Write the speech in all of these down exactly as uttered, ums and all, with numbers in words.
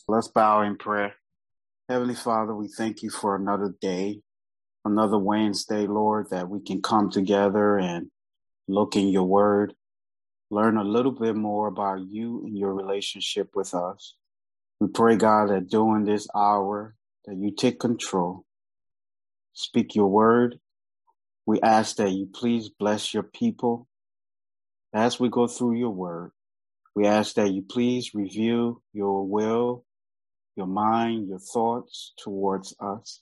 Let's bow in prayer. Heavenly Father, we thank you for another day, another Wednesday, Lord, that we can come together and look in your word, learn a little bit more about you and your relationship with us. We pray, God, that during this hour, that you take control, speak your word. We ask that you please bless your people as we go through your word. We ask that you please reveal your will, your mind, your thoughts towards us.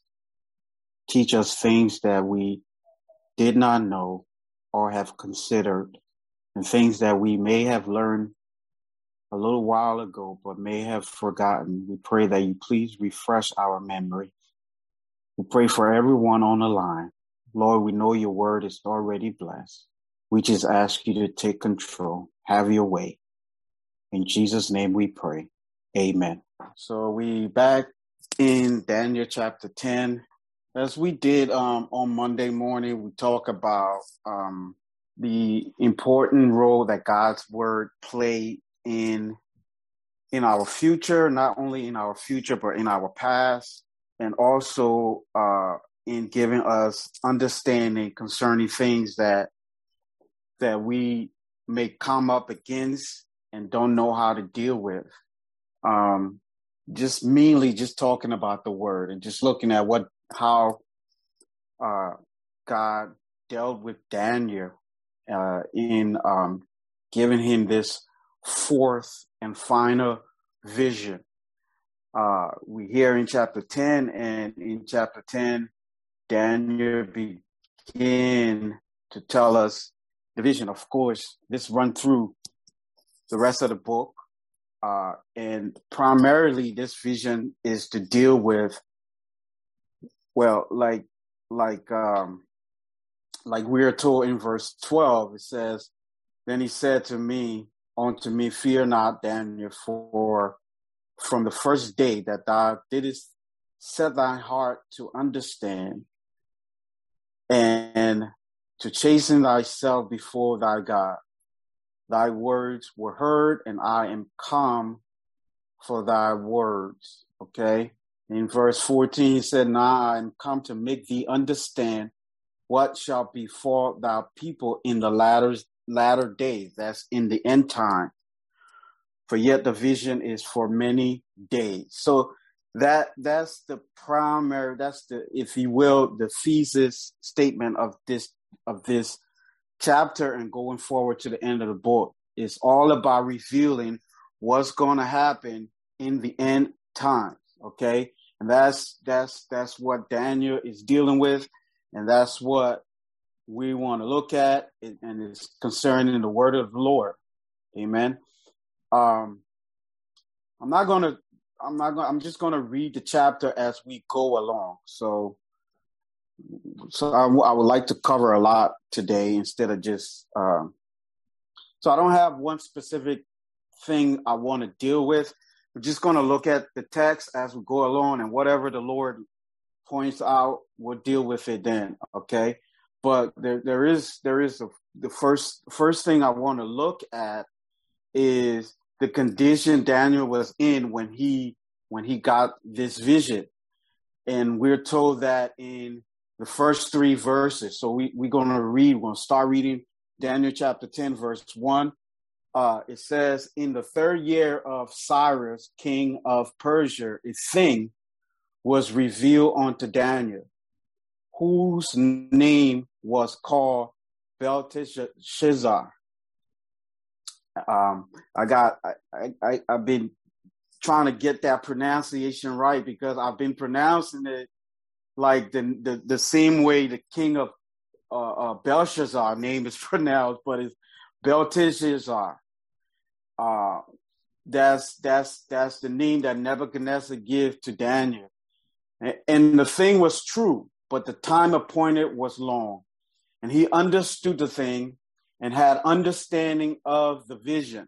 Teach us things that we did not know or have considered, and things that we may have learned a little while ago but may have forgotten. We pray that you please refresh our memory. We pray for everyone on the line. Lord, we know your word is already blessed. We just ask you to take control. Have your way. In Jesus' name we pray. Amen. So we back in Daniel chapter ten. As we did um, on Monday morning, we talk about um, the important role that God's word played in in our future, not only in our future, but in our past, and also uh, in giving us understanding concerning things that that we may come up against and don't know how to deal with. Um, just mainly just talking about the word and just looking at what how uh, God dealt with Daniel uh, in um, giving him this fourth and final vision. Uh, we hear in chapter ten, and in chapter ten, Daniel begin to tell us the vision. Of course, this run through the rest of the book. Uh, and primarily this vision is to deal with, well, like, like, um, like we are told in verse twelve, it says, then he said to me, unto me, fear not, Daniel, for from the first day that thou didst set thy heart to understand and to chasten thyself before thy God, thy words were heard, and I am come for thy words. Okay. In verse fourteen, he said, now I am come to make thee understand what shall befall thy people in the latter, latter days. That's in the end time. For yet the vision is for many days. So that that's the primary, that's the, if you will, the thesis statement of this of this chapter and going forward to the end of the book. It's all about revealing what's going to happen in the end times, okay? And that's that's that's what Daniel is dealing with, and that's what we want to look at, and it's concerning the word of the Lord. Amen. Um, I'm not gonna, I'm not gonna, I'm just gonna read the chapter as we go along. So, so I, w- I would like to cover a lot today instead of just. Um, so I don't have one specific thing I want to deal with. We're just going to look at the text as we go along, and whatever the Lord points out, we'll deal with it then. Okay. But there, there is, there is a, the first, first thing I want to look at is the condition Daniel was in when he, when he got this vision. And we're told that in the first three verses. So we, we're going to read, we're going to start reading Daniel chapter ten, verse one. Uh, it says, in the third year of Cyrus, king of Persia, a thing was revealed unto Daniel, whose name was called Belteshazzar. Um, I got, I, I, I've been trying to get that pronunciation right because I've been pronouncing it like the the, the same way the king of uh, uh, Belshazzar name is pronounced, but it's Belteshazzar. Uh, that's that's that's the name that Nebuchadnezzar gave to Daniel, and, and the thing was true, but the time appointed was long, and he understood the thing and had understanding of the vision.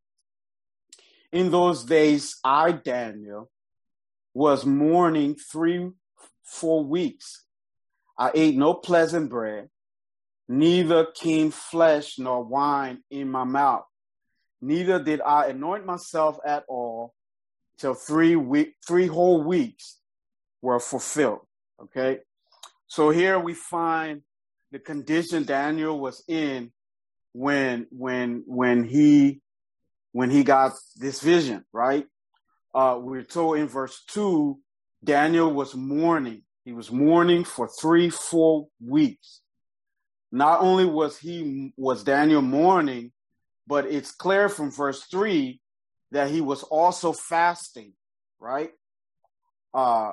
In those days, I, Daniel, was mourning three, four weeks. I ate no pleasant bread, neither came flesh nor wine in my mouth. Neither did I anoint myself at all, till three week, three whole weeks were fulfilled. Okay. So here we find the condition Daniel was in when, when, when he, when he got this vision, right? Uh, we're told in verse two, Daniel was mourning. He was mourning for three full weeks. Not only was he, was Daniel mourning, but it's clear from verse three that he was also fasting, right? Uh,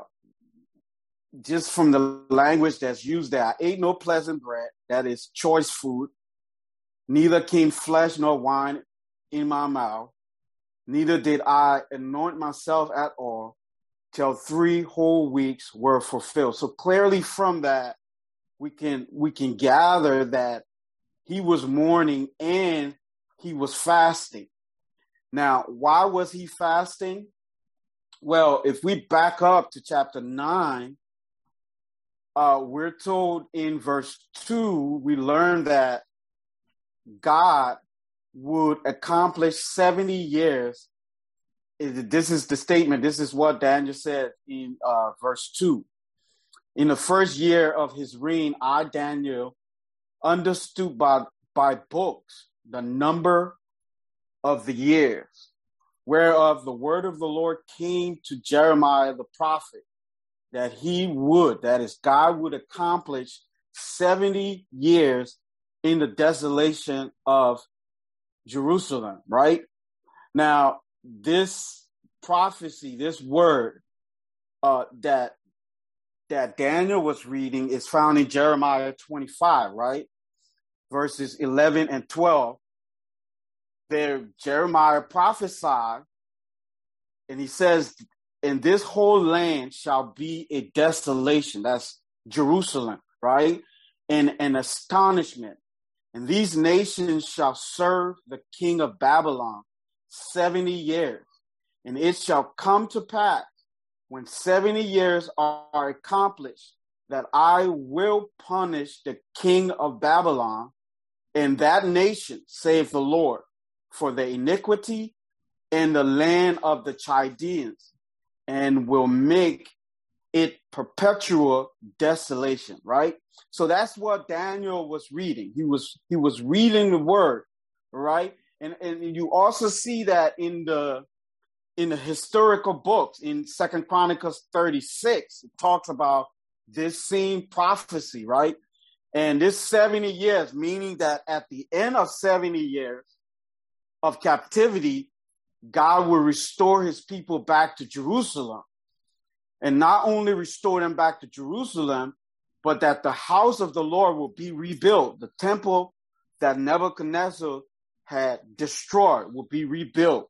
just from the language that's used there, I ate no pleasant bread, that is choice food, neither came flesh nor wine in my mouth, neither did I anoint myself at all till three whole weeks were fulfilled. So clearly from that, we can we can gather that he was mourning and he was fasting. Now, why was he fasting? Well, if we back up to chapter nine, uh, we're told in verse two, we learn that God would accomplish seventy years. This is the statement. This is what Daniel said in uh, verse two. In the first year of his reign, I, Daniel, understood by, by books the number of the years, whereof the word of the Lord came to Jeremiah the prophet, that he would, that is, God would accomplish seventy years in the desolation of Jerusalem, right? Now, this prophecy, this word uh, that that Daniel was reading is found in Jeremiah twenty-five, right? Verses eleven and twelve. There, Jeremiah prophesied, and he says, and this whole land shall be a desolation. That's Jerusalem, right? And an astonishment. And these nations shall serve the king of Babylon seventy years. And it shall come to pass when seventy years are accomplished that I will punish the king of Babylon and that nation, saith the Lord, for the iniquity in the land of the Chaldeans, and will make it perpetual desolation, right? So that's what Daniel was reading. He was he was reading the word, right? And and you also see that in the in the historical books, in Second Chronicles thirty-six, it talks about this same prophecy, right? And this seventy years, meaning that at the end of seventy years of captivity, God will restore his people back to Jerusalem. And not only restore them back to Jerusalem, but that the house of the Lord will be rebuilt. The temple that Nebuchadnezzar had destroyed will be rebuilt.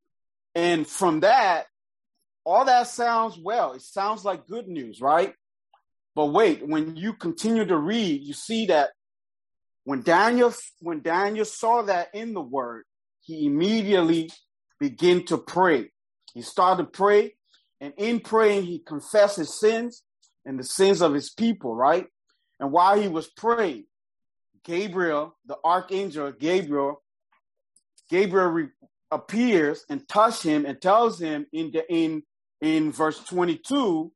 And from that, all that sounds well. It sounds like good news, right? But wait, when you continue to read, you see that when Daniel, when Daniel saw that in the word, he immediately began to pray. He started to pray, and in praying, he confessed his sins and the sins of his people, right? And while he was praying, Gabriel, the archangel Gabriel, Gabriel re- appears and touches him and tells him in the in in verse twenty-two,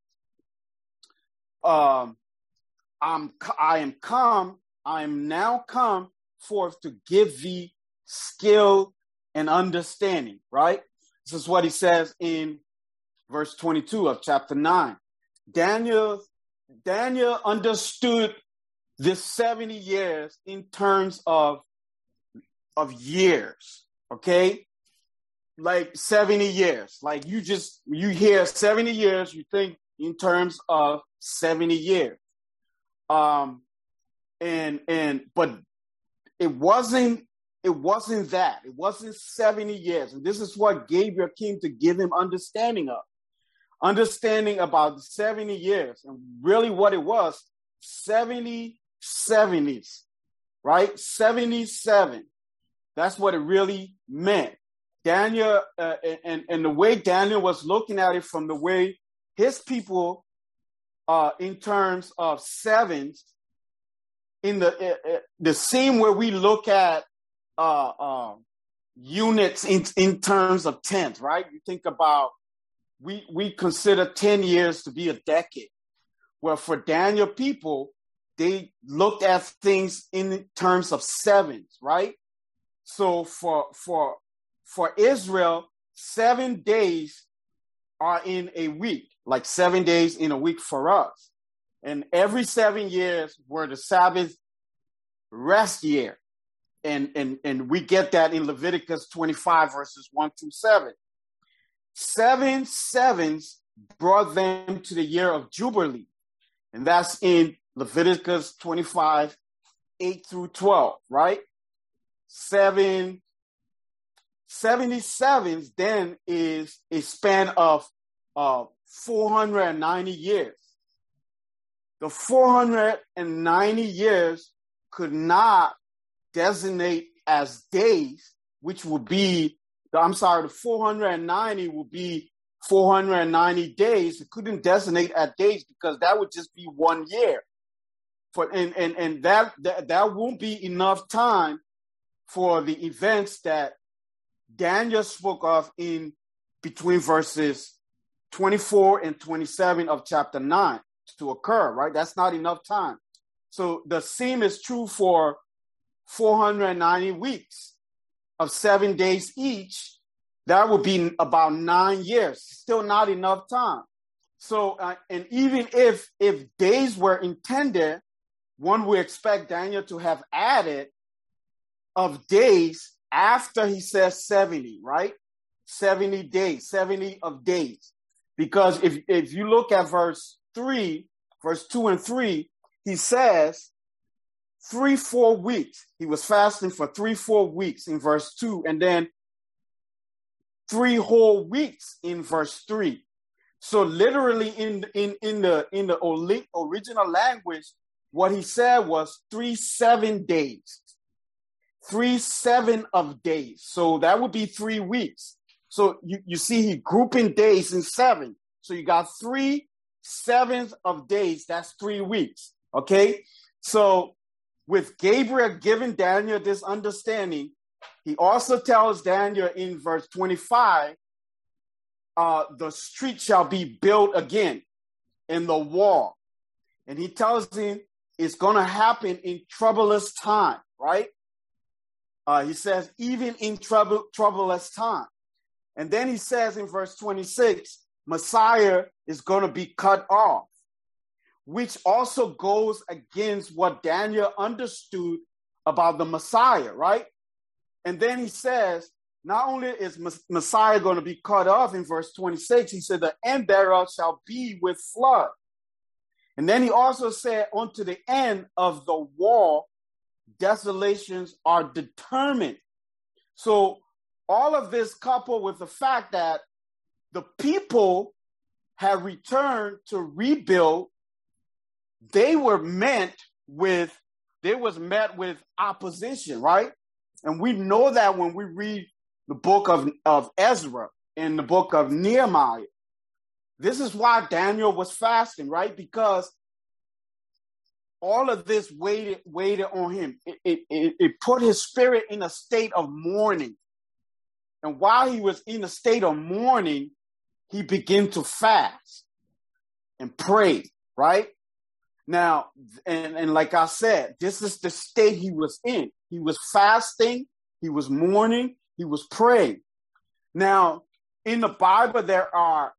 um, I'm I am come, I am now come forth to give thee skill and understanding, right? This is what he says in verse twenty-two of chapter nine. Daniel, Daniel understood this seventy years in terms of, of years, okay? Like seventy years. Like you just, you hear seventy years, you think in terms of seventy years. Um, and, and, but it wasn't, it wasn't that. It wasn't seventy years. And this is what Gabriel came to give him understanding of. Understanding about the seventy years, and really what it was, seventy seventies, right? seventy-seven. That's what it really meant. Daniel, uh, and, and the way Daniel was looking at it from the way his people, uh, in terms of sevens, in the uh, the same way we look at uh, uh, units in, in terms of tens, right? You think about we, we consider ten years to be a decade. Well, for Daniel people, they looked at things in terms of sevens, right? So for for for Israel, seven days are in a week, like seven days in a week for us. And every seven years were the Sabbath rest year. And, and, and we get that in Leviticus twenty-five, verses one through seven. Seven sevens brought them to the year of Jubilee. And that's in Leviticus twenty-five, eight through twelve, right? Seven, seventy-sevens then is a span of uh, four hundred ninety years. The four hundred ninety years could not designate as days, which would be, I'm sorry, the four hundred ninety would be four hundred ninety days. It couldn't designate as days because that would just be one year. For and and, and that, that that won't be enough time for the events that Daniel spoke of in between verses twenty-four and twenty-seven of chapter nine to occur, right? That's not enough time. So the same is true for four hundred ninety weeks of seven days each. That would be about nine years. Still not enough time. So, uh, and even if if days were intended, one would expect Daniel to have added of days after he says seventy, right? seventy days, seventy of days. Because if, if you look at verse three, verse two and three, he says three, four weeks. He was fasting for three, four weeks in verse two, and then three whole weeks in verse three. So literally in, in, in the, in the original language, what he said was three, seven days. Three, seven of days. So that would be three weeks. So you, you see he grouping days in seven. So you got three sevenths of days. That's three weeks. Okay. So with Gabriel giving Daniel this understanding, he also tells Daniel in verse twenty-five, uh, the street shall be built again in the wall. And he tells him it's going to happen in troublous time, right? Uh, he says, even in trouble, troublous time. And then he says in verse twenty-six, Messiah is going to be cut off, which also goes against what Daniel understood about the Messiah, right? And then he says, not only is Messiah going to be cut off in verse twenty-six, he said, the end thereof shall be with flood. And then he also said, unto the end of the wall, desolations are determined. So all of this coupled with the fact that the people have returned to rebuild, they were met with, they was met with opposition, right? And we know that when we read the book of, of Ezra and the book of Nehemiah. This is why Daniel was fasting, right? Because all of this waited, waited on him. It, it, it, it put his spirit in a state of mourning. And while he was in a state of mourning, he began to fast and pray, right? Now, and, and like I said, this is the state he was in. He was fasting, he was mourning, he was praying. Now, in the Bible, there are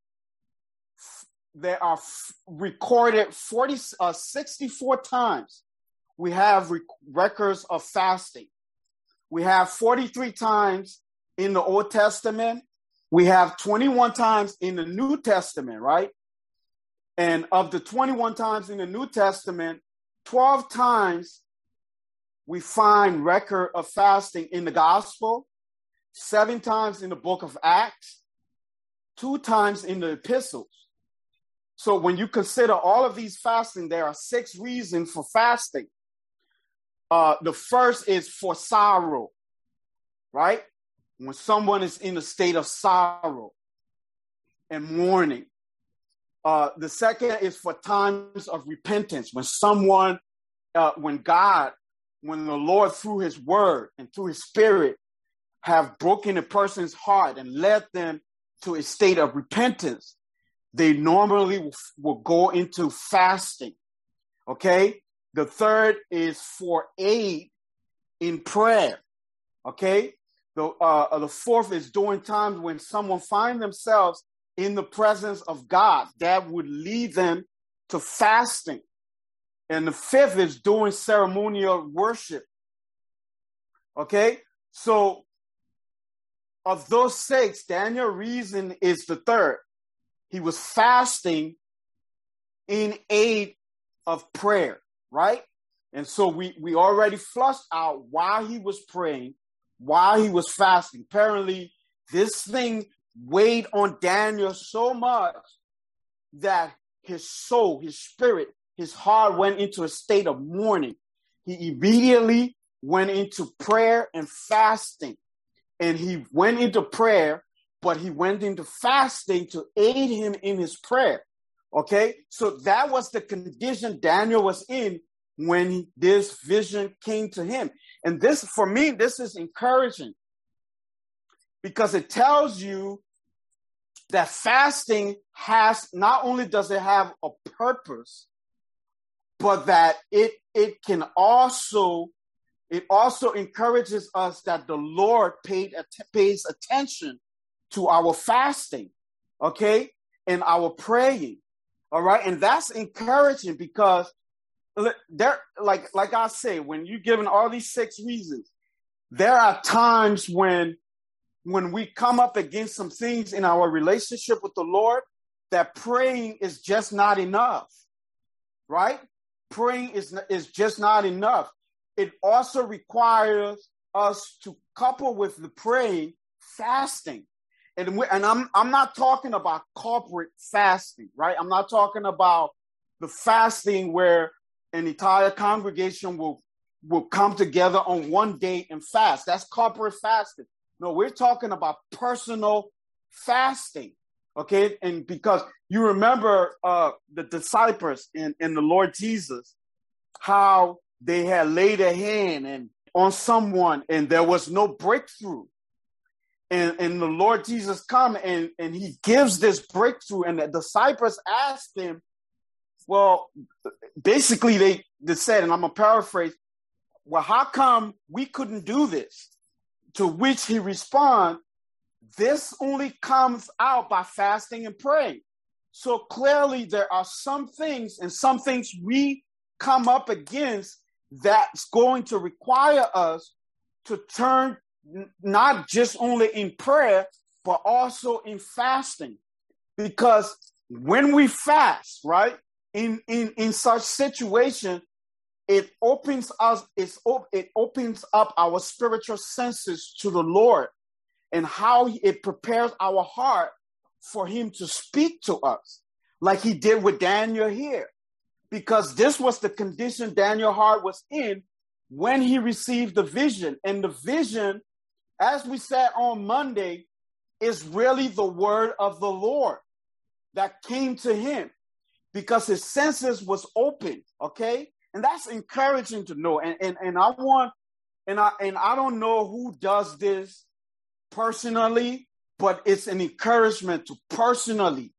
there are recorded forty, uh, sixty-four times we have rec- records of fasting. We have forty-three times in the Old Testament. We have twenty-one times in the New Testament, right? And of the twenty-one times in the New Testament, twelve times we find record of fasting in the gospel, seven times in the book of Acts, two times in the epistles. So when you consider all of these fasting, there are six reasons for fasting. Uh, the first is for sorrow, right? When someone is in a state of sorrow and mourning. Uh, the second is for times of repentance, when someone, uh, when God, when the Lord through his word and through his spirit have broken a person's heart and led them to a state of repentance, they normally will, will go into fasting. Okay. The third is for aid in prayer. Okay. The, uh, the fourth is during times when someone finds themselves in the presence of God, that would lead them to fasting. And the fifth is doing ceremonial worship. Okay. So of those six, Daniel's reason is the third. He was fasting in aid of prayer, right? And so we, we already flushed out why he was praying, why he was fasting. Apparently, this thing weighed on Daniel so much that his soul, his spirit, his heart went into a state of mourning. He immediately went into prayer and fasting. And he went into prayer, but he went into fasting to aid him in his prayer. Okay? So that was the condition Daniel was in when this vision came to him. And this, for me, this is encouraging because it tells you that fasting has, not only does it have a purpose, but that it, it can also, it also encourages us that the Lord paid, pays attention to our fasting, okay, and our praying, all right? And that's encouraging because there, like, like I say, when you're given all these six reasons, there are times when, when we come up against some things in our relationship with the Lord, that praying is just not enough, right? Praying is, is just not enough. It also requires us to couple with the praying, fasting. And, we, and I'm, I'm not talking about corporate fasting, right? I'm not talking about the fasting where an entire congregation will, will come together on one day and fast. That's corporate fasting. No, we're talking about personal fasting, okay? And because you remember uh, the disciples in, in the Lord Jesus, how they had laid a hand and on someone and there was no breakthrough. And, and the Lord Jesus come and, and he gives this breakthrough, and the disciples asked him, well, basically they, they said, and I'm going to paraphrase, well, how come we couldn't do this? To which he responded, this only comes out by fasting and praying. So clearly there are some things and some things we come up against that's going to require us to turn not just only in prayer, but also in fasting. Because when we fast, right, in, in, in such situation, it opens us, it's, it opens up our spiritual senses to the Lord and how it prepares our heart for him to speak to us, like he did with Daniel here. Because this was the condition Daniel's heart was in when he received the vision. And the vision, as we said on Monday, is really the word of the Lord that came to him because his senses was open, okay? And that's encouraging to know. And, and, and I want, and I, and I don't know who does this personally, but it's an encouragement to personally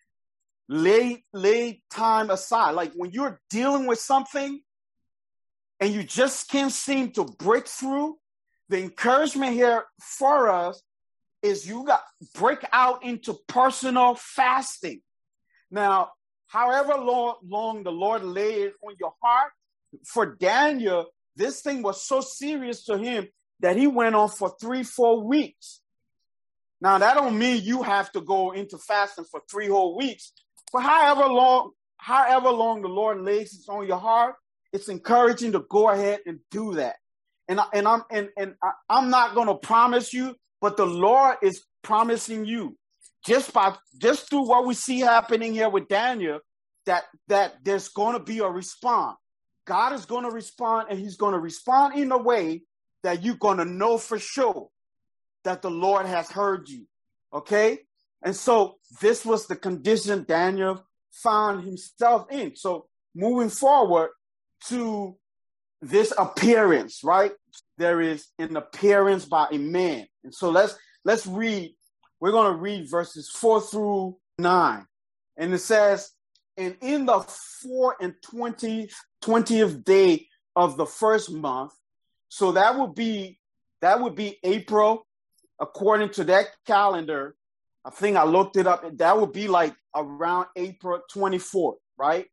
lay, lay time aside. Like when you're dealing with something and you just can't seem to break through, the encouragement here for us is you got break out into personal fasting. Now, however long, long the Lord laid it on your heart, for Daniel, this thing was so serious to him that he went on for three, four weeks. Now, that don't mean you have to go into fasting for three whole weeks, but however long, however long the Lord lays it on your heart, it's encouraging to go ahead and do that. And, I, and I'm and, and I, I'm not going to promise you, but the Lord is promising you just by just through what we see happening here with Daniel, that that there's going to be a response. God is going to respond, and he's going to respond in a way that you're going to know for sure that the Lord has heard you. Okay? And so this was the condition Daniel found himself in. So moving forward to this appearance, right? There is an appearance by a man. And so let's let's read We're going to read verses four through nine. And it says, and in the four and twentieth, twentieth day of the first month, so that would be, that would be April, according to that calendar. I think I looked it up. That would be like around April twenty-fourth, right?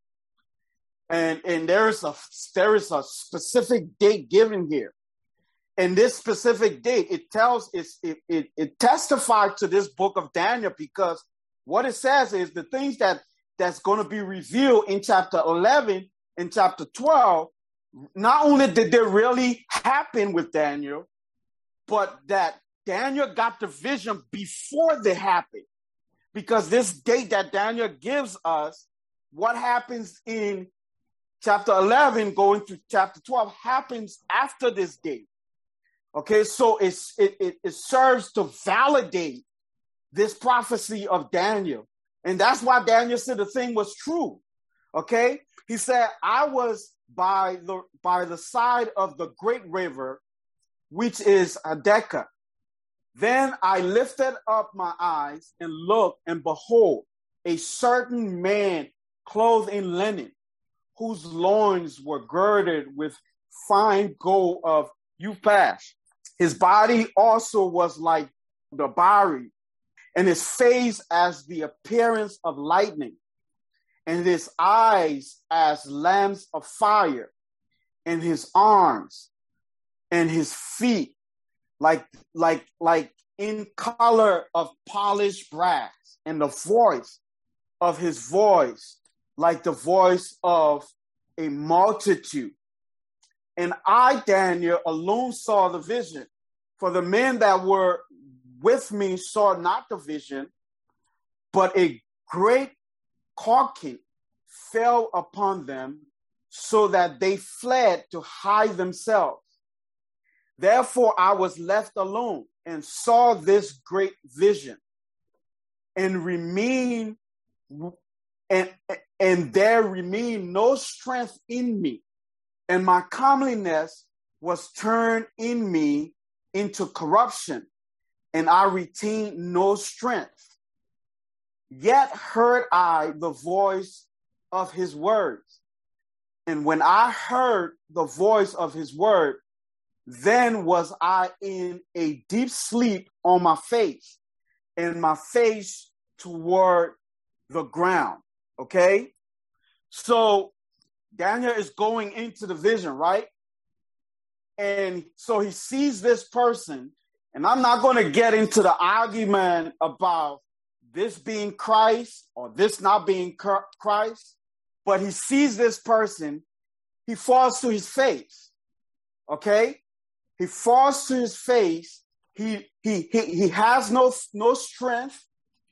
And and there is a there is a specific date given here. And this specific date, it tells it it it, it testifies to this book of Daniel, because what it says is the things that that's going to be revealed in chapter eleven and chapter twelve. Not only did they really happen with Daniel, but that Daniel got the vision before they happened. Because this date that Daniel gives us, what happens in chapter eleven going to chapter twelve happens after this date. Okay, so it's, it, it, it serves to validate this prophecy of Daniel. And that's why Daniel said the thing was true. Okay, he said, I was by the by the side of the great river, which is Adeka. Then I lifted up my eyes and looked, and behold, a certain man clothed in linen, whose loins were girded with fine gold of Uphaz. His body also was like the Bari, and his face as the appearance of lightning, and his eyes as lamps of fire, and his arms and his feet like like like in color of polished brass, and the voice of his voice like the voice of a multitude. And I, Daniel, alone saw the vision, for the men that were with me saw not the vision, but a great carcase fell upon them, so that they fled to hide themselves. Therefore I was left alone and saw this great vision, and remained and and there remained no strength in me, and my comeliness was turned in me into corruption, and I retained no strength. Yet heard I the voice of his words, and when I heard the voice of his word, then was I in a deep sleep on my face, and my face toward the ground. Okay? So Daniel is going into the vision, right? And so he sees this person, and I'm not going to get into the argument about this being Christ or this not being Christ, but he sees this person, he falls to his face. Okay? He falls to his face. He he he, he has no, no strength.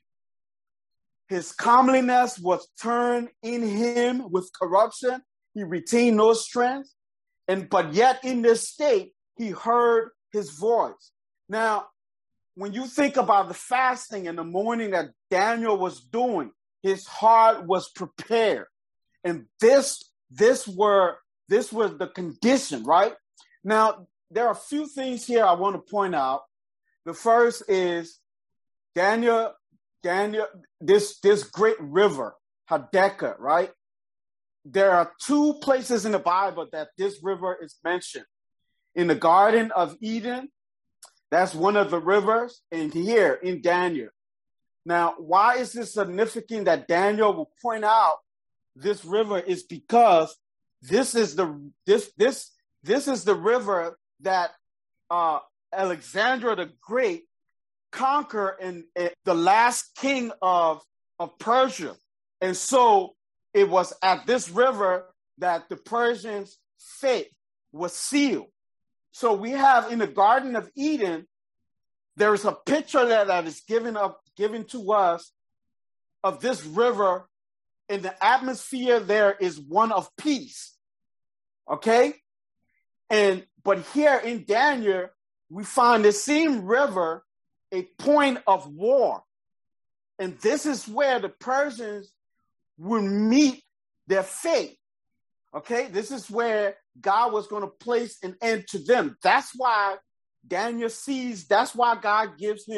His comeliness was turned in him with corruption. He retained no strength. And but yet in this state, he heard his voice. Now, when you think about the fasting in the morning that Daniel was doing, his heart was prepared. And this, this were this was the condition, right? Now, there are a few things here I want to point out. The first is Daniel, Daniel, this, this great river, Hadeka, right? There are two places in the Bible that this river is mentioned. In the Garden of Eden, that's one of the rivers, and here in Daniel. Now, why is this significant that Daniel will point out this river? Is because this is the this this this is the river that uh, Alexander the Great conquered in, in the last king of of Persia, and so it was at this river that the Persians' fate was sealed. So we have in the Garden of Eden, there is a picture that, that is given up, given to us of this river, and the atmosphere there is one of peace. Okay? And but here in Daniel, we find the same river a point of war. And this is where the Persians will meet their fate. Okay? This is where God was going to place an end to them. That's why Daniel sees, that's why God gives him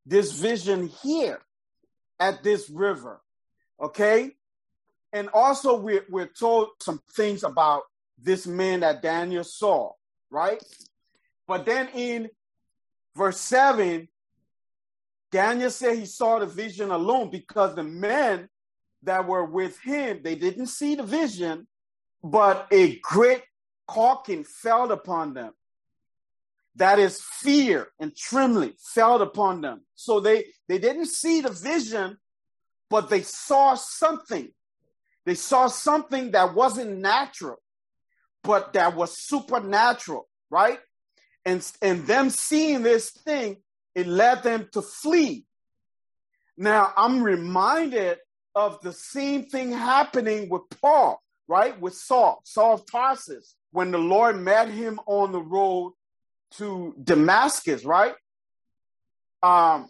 this vision here at this river, okay? And also we're, we're told some things about this man that Daniel saw, right? But then in verse seven, Daniel said he saw the vision alone because the men that were with him, they didn't see the vision, but a great quaking fell upon them. That is, fear and trembling fell upon them. So they, they didn't see the vision, but they saw something. They saw something that wasn't natural, but that was supernatural, right? And, and them seeing this thing, it led them to flee. Now, I'm reminded of the same thing happening with Paul, right? With Saul, Saul of Tarsus, when the Lord met him on the road to Damascus, right? Um,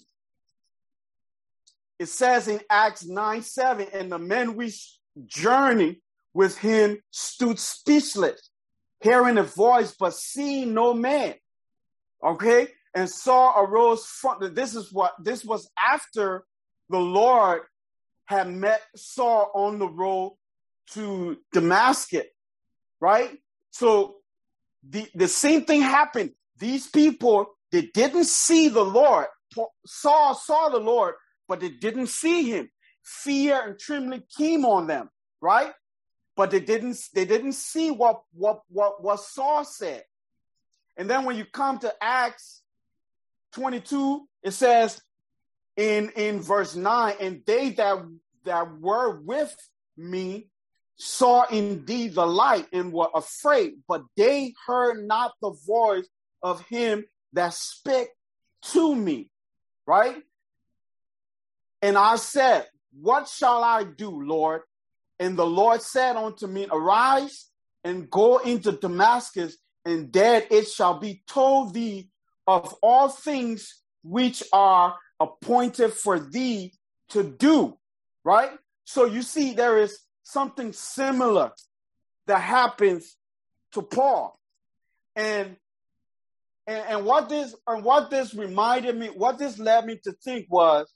it says in Acts nine seven, and the men which journeyed with him stood speechless, hearing a voice, but seeing no man. Okay? And Saul arose from, this is what, this was after the Lord had met Saul on the road to Damascus, right? So the, the same thing happened. These people, they didn't see the Lord. Saul saw the Lord, but they didn't see him. Fear and trembling came on them, right? But they didn't, they didn't see what, what, what, what Saul said. And then when you come to Acts twenty-two, it says in, in verse nine, and they that, that were with me saw indeed the light and were afraid, but they heard not the voice of him that spake to me, right? And I said, what shall I do, Lord? And the Lord said unto me, arise and go into Damascus, and there it shall be told thee of all things which are appointed for thee to do, right? So you see, there is something similar that happens to Paul. And And, and what this and what this reminded me, what this led me to think was,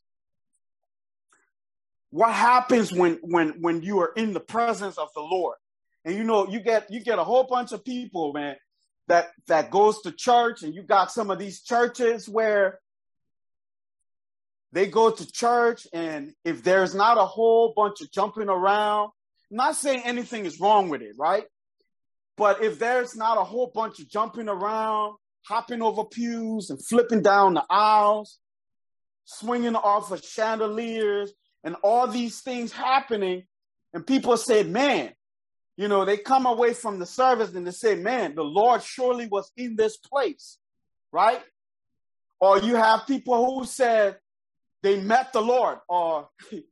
what happens when when when you are in the presence of the Lord, and you know you get you get a whole bunch of people, man, that that goes to church, and you got some of these churches where they go to church, and if there's not a whole bunch of jumping around, I'm not saying anything is wrong with it, right? But if there's not a whole bunch of jumping around, hopping over pews and flipping down the aisles, swinging off of chandeliers, and all these things happening, and people say, man, you know, they come away from the service and they say, man, the Lord surely was in this place, right? Or you have people who said they met the Lord, or,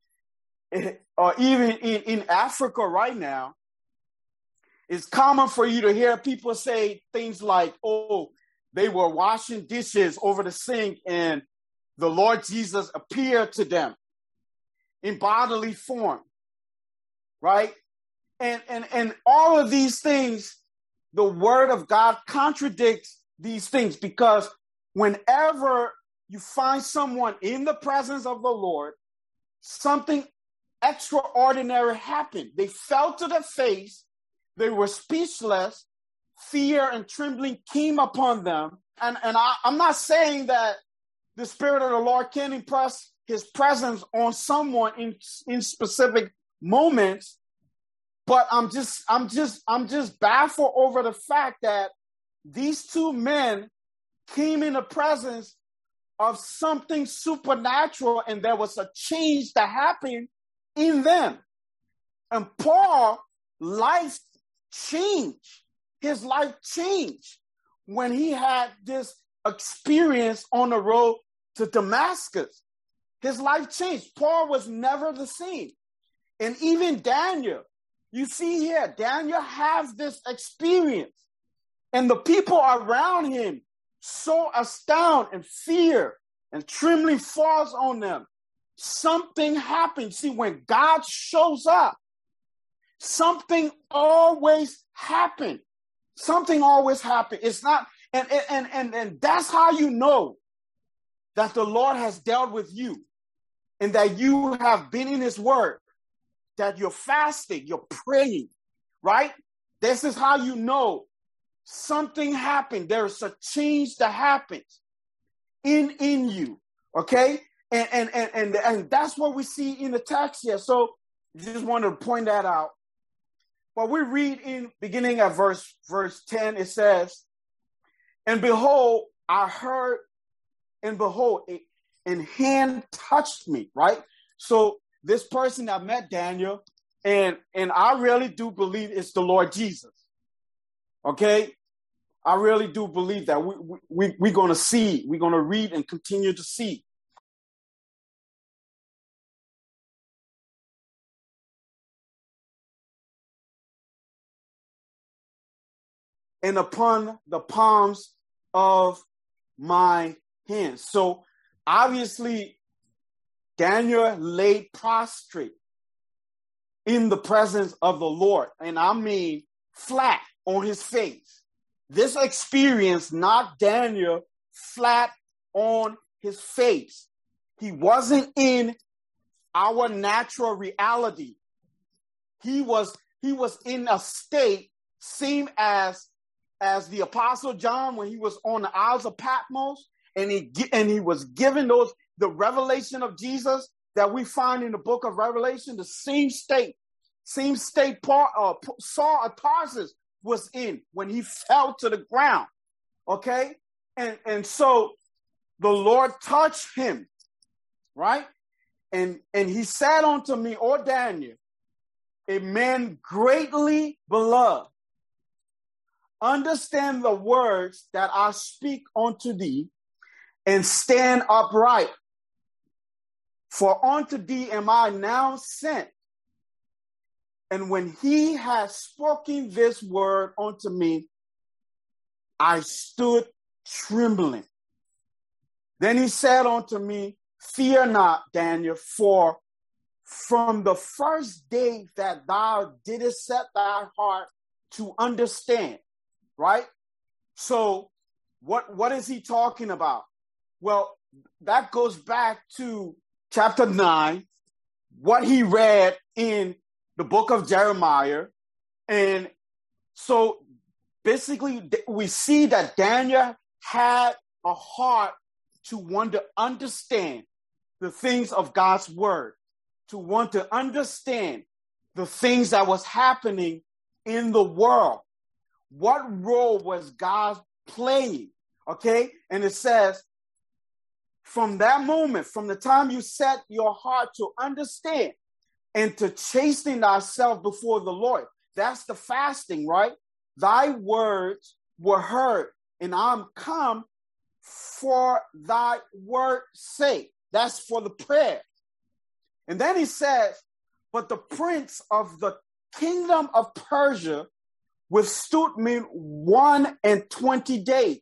or even in, in Africa right now, it's common for you to hear people say things like, oh, they were washing dishes over the sink and the Lord Jesus appeared to them in bodily form, right? And, and, and all of these things, the word of God contradicts these things, because whenever you find someone in the presence of the Lord, something extraordinary happened. They fell to their face. They were speechless. Fear and trembling came upon them. And, and I, I'm not saying that the Spirit of the Lord can impress his presence on someone in, in specific moments, but I'm just, I'm just, I'm just baffled over the fact that these two men came in the presence of something supernatural, and there was a change that happened in them. And Paul, life changed. His life changed when he had this experience on the road to Damascus. His life changed. Paul was never the same. And even Daniel, you see here, Daniel has this experience. And the people around him so astounded, and fear and trembling falls on them. Something happens. See, when God shows up, something always happens. Something always happens. It's not, and, and, and, and that's how you know that the Lord has dealt with you and that you have been in his word, that you're fasting, you're praying, right? This is how you know something happened. There's a change that happens in, in you, okay? And, and, and, and, and that's what we see in the text here. So just wanted to point that out. But we read in beginning at verse, verse ten, it says, and behold, I heard, and behold, a, and hand touched me, right? So this person that met Daniel, and, and I really do believe it's the Lord Jesus, okay? I really do believe that we, we, we're going to see, we're going to read and continue to see. And upon the palms of my hands. So obviously, Daniel laid prostrate in the presence of the Lord. And I mean flat on his face. This experience knocked Daniel flat on his face. He wasn't in our natural reality. He was, he was in a state same as as the Apostle John when he was on the Isles of Patmos, and he and he was given those the revelation of Jesus that we find in the book of Revelation. The same state, same state Paul, uh, Saul of Tarsus was in when he fell to the ground. Okay, and and so the Lord touched him, right, and and he said unto me, O Daniel, a man greatly beloved, understand the words that I speak unto thee, and stand upright. For unto thee am I now sent. And when he had spoken this word unto me, I stood trembling. Then he said unto me, fear not, Daniel, for from the first day that thou didst set thy heart to understand. Right? So what, what is he talking about? Well, that goes back to chapter nine, what he read in the book of Jeremiah. And so basically we see that Daniel had a heart to want to understand the things of God's word, to want to understand the things that was happening in the world. What role was God playing? Okay. And it says, from that moment, from the time you set your heart to understand and to chasten thyself before the Lord, that's the fasting, right? Thy words were heard, and I'm come for thy word's sake. That's for the prayer. And then he says, but the prince of the kingdom of Persia withstood me one and twenty days.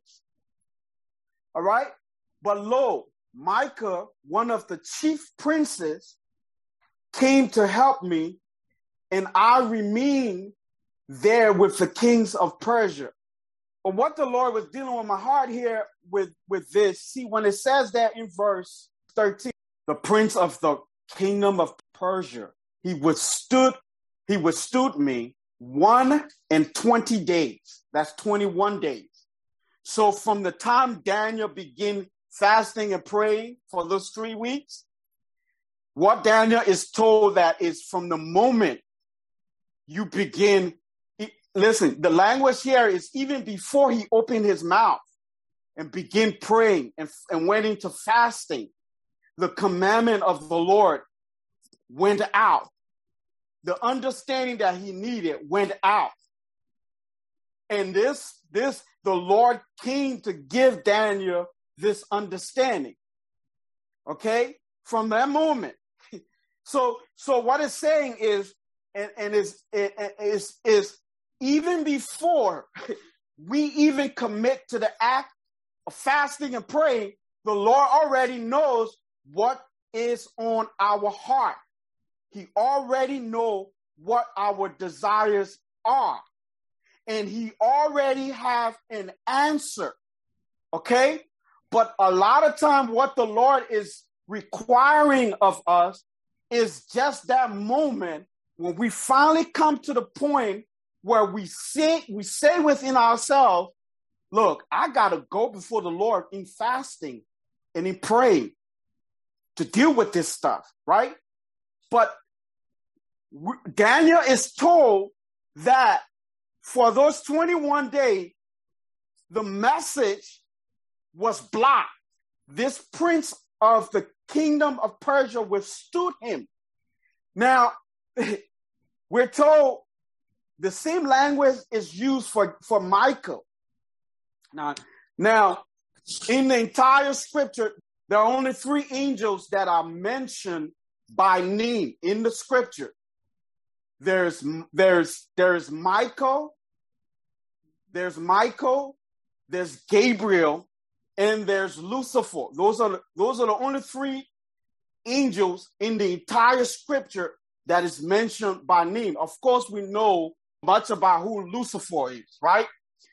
All right. But lo, Micah, one of the chief princes, came to help me, and I remained there with the kings of Persia. But what the Lord was dealing with my heart here with, with this, see, when it says that in verse thirteen, the prince of the kingdom of Persia, he withstood, he withstood me one and twenty days. That's twenty-one days. So from the time Daniel began fasting and praying for those three weeks, what Daniel is told that is from the moment you begin, listen, the language here is even before he opened his mouth and began praying and, and went into fasting, the commandment of the Lord went out. The understanding that he needed went out. And this, this, the Lord came to give Daniel this understanding. Okay? From that moment. So, so what it's saying is, and, and is, is, is even before we even commit to the act of fasting and praying, the Lord already knows what is on our heart. He already knows what our desires are. And he already have an answer. Okay? But a lot of time what the Lord is requiring of us is just that moment when we finally come to the point where we say, we say within ourselves, look, I got to go before the Lord in fasting and in praying to deal with this stuff, right? But Daniel is told that for those twenty-one days, the message was blocked. This prince of the kingdom of Persia withstood him. Now, we're told the same language is used for, for Michael. Now, now, in the entire scripture, there are only three angels that are mentioned by name in the scripture. There's, there's, there's Michael, there's Michael, there's Gabriel, and there's Lucifer. Those are, those are the only three angels in the entire scripture that is mentioned by name. Of course, we know much about who Lucifer is, right?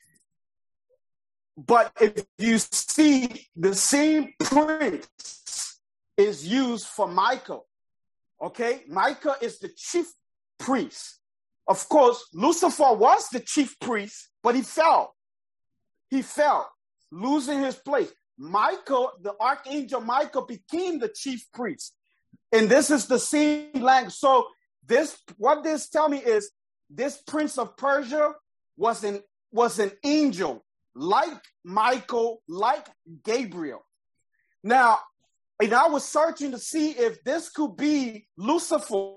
But if you see, the same prince is used for Michael, okay? Michael is the chief priest. Of course, Lucifer was the chief priest, but he fell. He fell, losing his place. Michael, the archangel Michael, became the chief priest. And this is the same language. So this, what this tell me is, this prince of Persia was an, was an angel, like Michael, like Gabriel. Now, and I was searching to see if this could be Lucifer.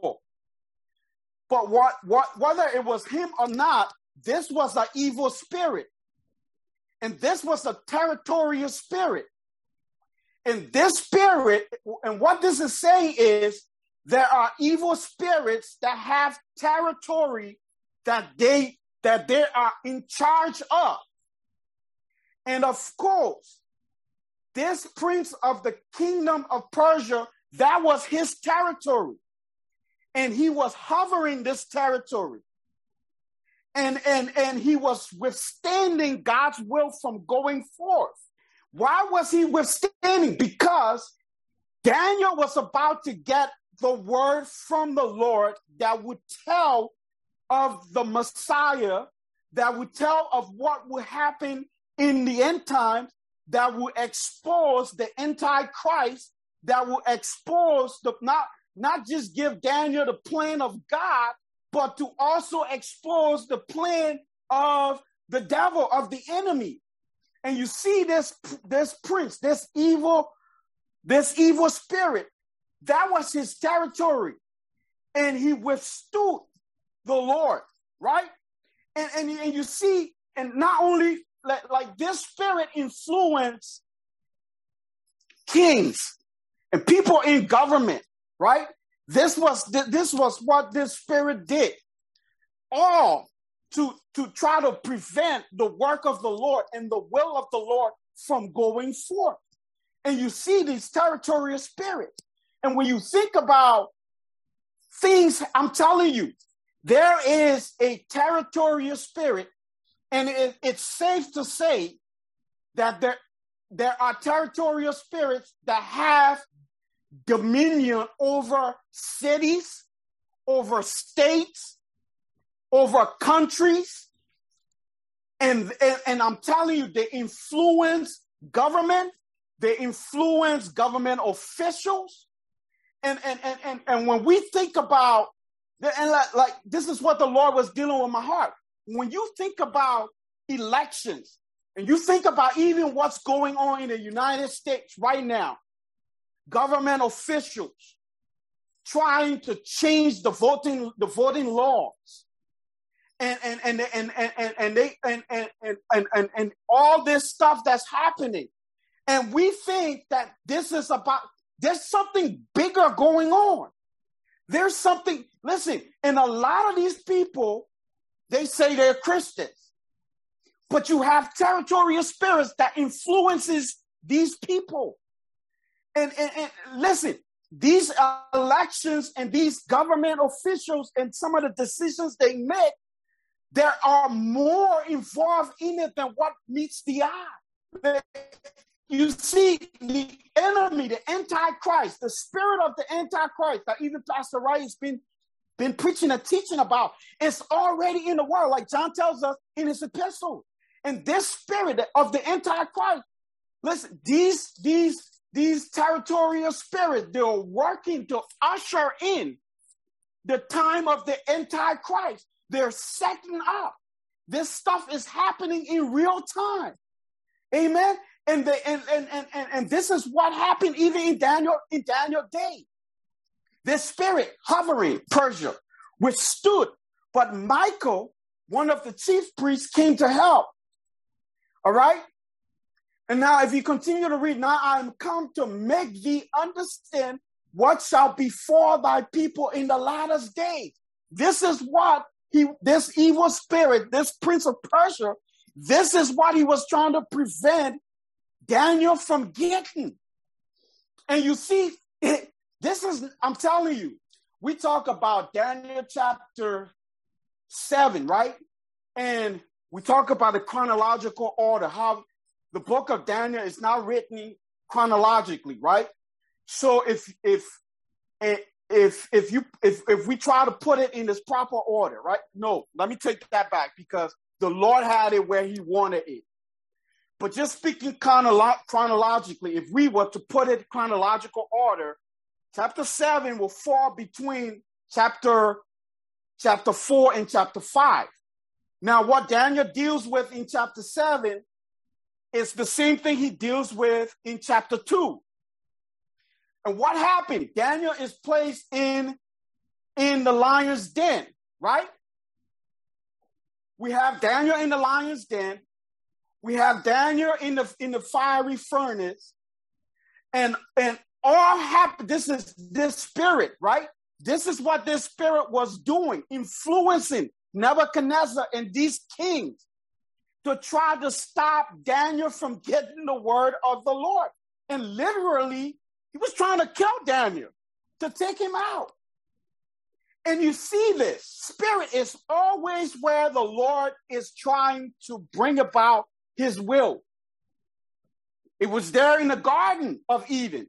But what, what, whether it was him or not, this was an evil spirit. And this was a territorial spirit. And this spirit, and what this is saying is, there are evil spirits that have territory that they, that they are in charge of. And of course, this prince of the kingdom of Persia, that was his territory. And he was hovering this territory. And, and, and he was withstanding God's will from going forth. Why was he withstanding? Because Daniel was about to get the word from the Lord that would tell of the Messiah, that would tell of what would happen in the end times, that will expose the Antichrist, that will expose the, not, not just give Daniel the plan of God, but to also expose the plan of the devil, of the enemy. And you see this, this prince, this evil, this evil spirit, that was his territory. And he withstood the Lord, right? And, and, and you see, and not only like, like this spirit influenced kings and people in government, right? This was, this was what this spirit did. All to, to try to prevent the work of the Lord and the will of the Lord from going forth. And you see these territorial spirits. And when you think about things, I'm telling you, there is a territorial spirit, and it, it's safe to say that there, there are territorial spirits that have dominion over cities, over states, over countries. And, and, and I'm telling you, they influence government, they influence government officials. And, and, and, and, and when we think about, and like, like this is what the Lord was dealing with my heart. When you think about elections, and you think about even what's going on in the United States right now, government officials trying to change the voting, the voting laws. And and and and and and, and they and and, and and and and all this stuff that's happening. And we think that this is about, there's something bigger going on. There's something, listen, and a lot of these people, they say they're Christians. But you have territorial spirits that influences these people. And, and, and listen, these elections and these government officials and some of the decisions they make, there are more involved in it than what meets the eye. you see the enemy, the Antichrist, the spirit of the Antichrist that even Pastor Wright has been, been preaching and teaching about, it's already in the world, like John tells us in his epistle. And this spirit of the Antichrist, listen, these, these, these territorial spirits, they're working to usher in the time of the Antichrist. They're setting up. This stuff is happening in real time. Amen. And, the, and, and, and, and, and this is what happened even in Daniel, in Daniel's day. This spirit hovering Persia withstood, but Michael, one of the chief priests, came to help. All right. And now if you continue to read, now I am come to make thee understand what shall befall thy people in the latter days. This is what he, this evil spirit, this prince of Persia, this is what he was trying to prevent Daniel from getting. And you see, it, this is, I'm telling you, we talk about Daniel chapter seven, right? And we talk about the chronological order, how the book of Daniel is not written chronologically, right? So if if if if you if if we try to put it in this proper order, right? No, let me take that back, because the Lord had it where he wanted it. But just speaking chronolo- chronologically, if we were to put it chronological order, chapter seven will fall between chapter chapter four and chapter five. Now, what Daniel deals with in chapter seven is the same thing he deals with in chapter two. And what happened? Daniel is placed in, in the lion's den, right? We have Daniel in the lion's den. We have Daniel in the, in the fiery furnace. And, and all happened, this is this spirit, right? This is what this spirit was doing, influencing Nebuchadnezzar and these kings to try to stop Daniel from getting the word of the Lord. And literally, he was trying to kill Daniel, to take him out. And you see this. Spirit is always where the Lord is trying to bring about his will. It was there in the Garden of Eden.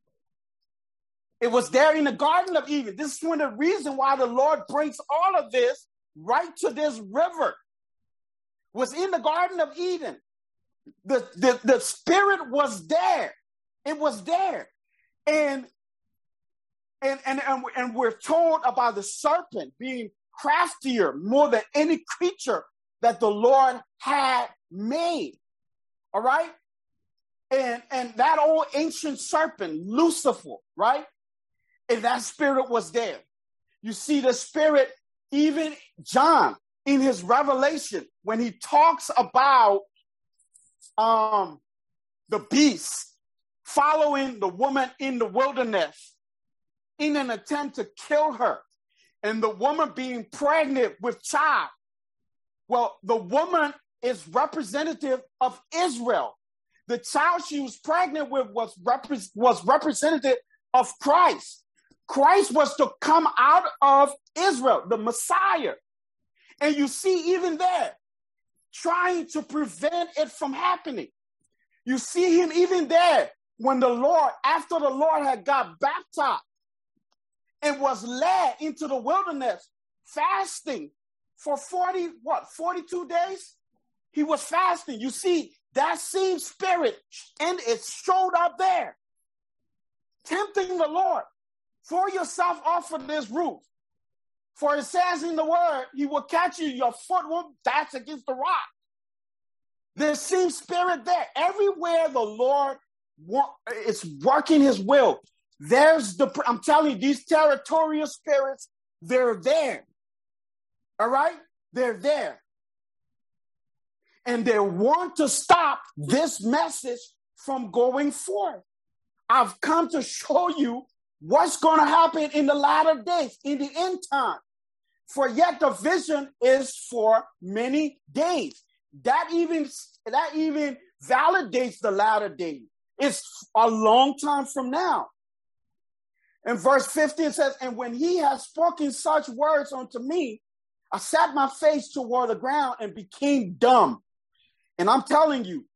It was there in the Garden of Eden. This is one of the reasons why the Lord brings all of this right to this river. Was in the Garden of Eden. The, the, the spirit was there. It was there. And, and, and, and, and we're told about the serpent being craftier more than any creature that the Lord had made. All right? And, and that old ancient serpent, Lucifer, right? And that spirit was there. You see the spirit, even John, in his revelation, when he talks about um, the beast following the woman in the wilderness in an attempt to kill her, and the woman being pregnant with child. Well, the woman is representative of Israel. The child she was pregnant with was, repre- was representative of Christ. Christ was to come out of Israel, the Messiah. And you see even there, trying to prevent it from happening. You see him even there when the Lord, after the Lord had got baptized and was led into the wilderness, fasting for forty, what, forty-two days? He was fasting. You see, that same spirit, and it showed up there, tempting the Lord, throw yourself off of this roof. For it says in the word, he will catch you, your foot will dash against the rock. There's same spirit there. Everywhere the Lord is working his will, there's the, I'm telling you, these territorial spirits, they're there. All right? They're there. And they want to stop this message from going forth. I've come to show you what's going to happen in the latter days, in the end time. For yet the vision is for many days. That even, that even validates the latter days. It's a long time from now. And verse fifteen says, and when he has spoken such words unto me, I sat my face toward the ground and became dumb. And I'm telling you,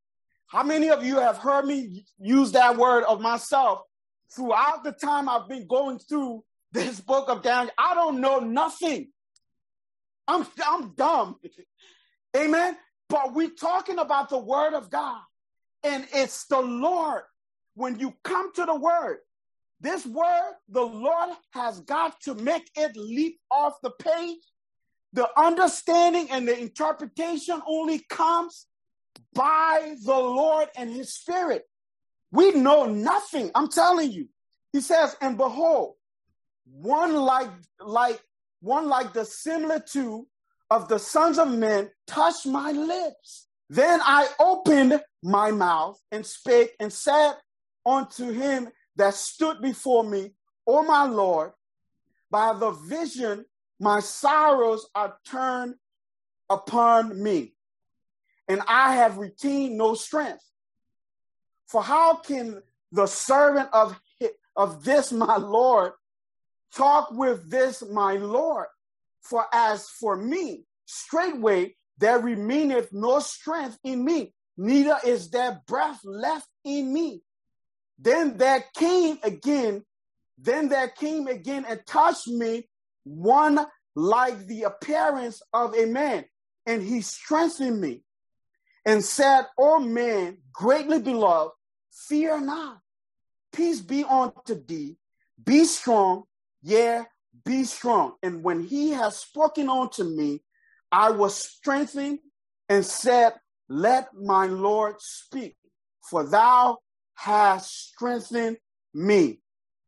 How many of you have heard me use that word of myself throughout the time I've been going through this book of Daniel? I don't know nothing. I'm, I'm dumb. Amen. But we're talking about the word of God, and it's the Lord. When you come to the word, this word, the Lord has got to make it leap off the page. The understanding and the interpretation only comes by the Lord and his Spirit. We know nothing. I'm telling you. He says, and behold, one like, like, one like the similitude of the sons of men touched my lips. Then I opened my mouth and spake and said unto him that stood before me, O my Lord, by the vision my sorrows are turned upon me, and I have retained no strength. For how can the servant of, of this my Lord talk with this my Lord? For as for me, straightway there remaineth no strength in me, neither is there breath left in me. Then there came again, then there came again and touched me one like the appearance of a man, and he strengthened me and said, O man, greatly beloved, fear not. Peace be unto thee. Be strong, yea, be strong. And when he has spoken unto me, I was strengthened and said, let my Lord speak, for thou hast strengthened me.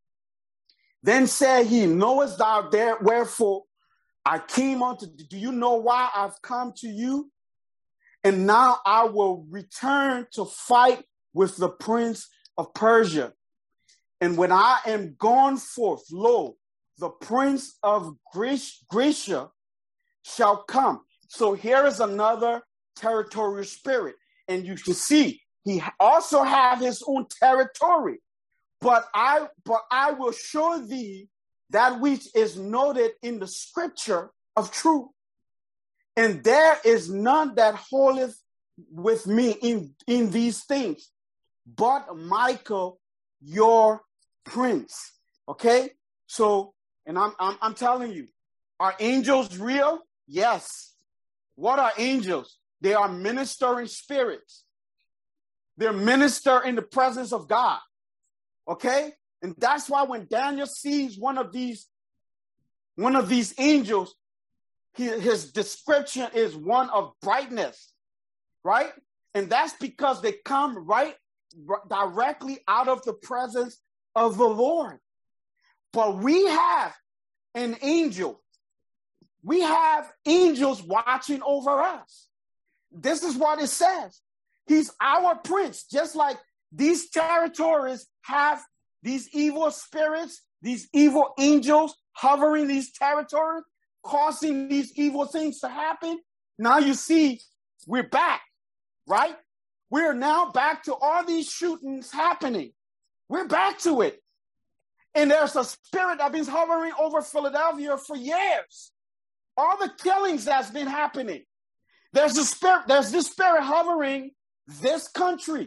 Then said he, knowest thou there wherefore I came unto thee? Do you know why I've come to you? And now I will return to fight with the prince of Persia. And when I am gone forth, lo, the prince of Grecia shall come. So here is another territorial spirit. And you can see he also have his own territory. But I, but I will show thee that which is noted in the scripture of truth. And there is none that holdeth with me in, in these things, but Michael, your prince. Okay? So, and I'm, I'm, I'm telling you, are angels real? Yes. What are angels? They are ministering spirits. They're minister in the presence of God. Okay? And that's why when Daniel sees one of these, one of these angels, he, his description is one of brightness, right? And that's because they come right r- directly out of the presence of the Lord. But we have an angel. We have angels watching over us. This is what it says. He's our prince, just like these territories have these evil spirits, these evil angels hovering these territories, causing these evil things to happen. Now you see, we're back, right? We're now back to all these shootings happening. We're back to it. And there's a spirit that's been hovering over Philadelphia for years. All the killings that's been happening. There's a spirit, there's this spirit hovering this country.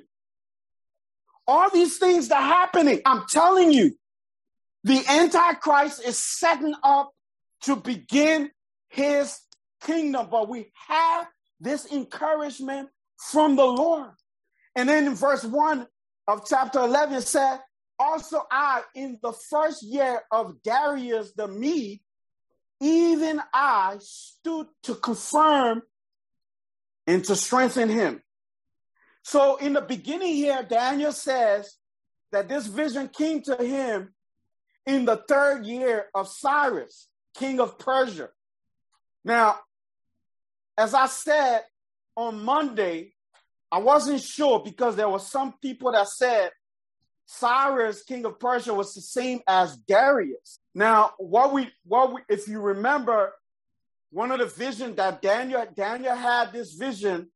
All these things that are happening, I'm telling you, the Antichrist is setting up to begin his kingdom. But we have this encouragement from the Lord. And then in verse one of chapter eleven, it said, also I, in the first year of Darius the Mede, even I stood to confirm and to strengthen him. So in the beginning here, Daniel says that this vision came to him in the third year of Cyrus, king of Persia. Now, as I said on Monday, I wasn't sure because there were some people that said Cyrus, king of Persia, was the same as Darius. Now, what we, what we, if you remember, one of the visions that Daniel, Daniel had this vision,